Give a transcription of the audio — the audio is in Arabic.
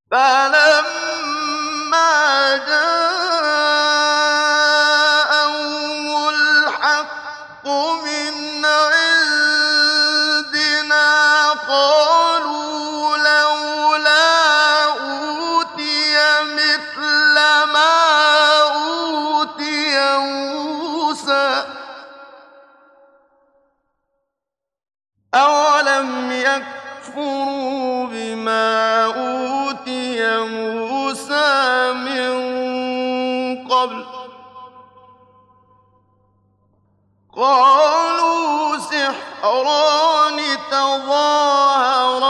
فَلَمَّا جَاءَهُمُ الْحَقُّ مِنْ عِندِنَا قَالُوا لَوْلَا أُوتِيَ مِثْلَ مَا أُوتِيَ مُوسَىٰ ۚ أَوَلَمْ يَكْفُرُوا بِمَا أُوتِيَ مُوسَىٰ مِن قَبْلُ ۖ قَالُوا سِحْرَانِ تَظَاهَرَا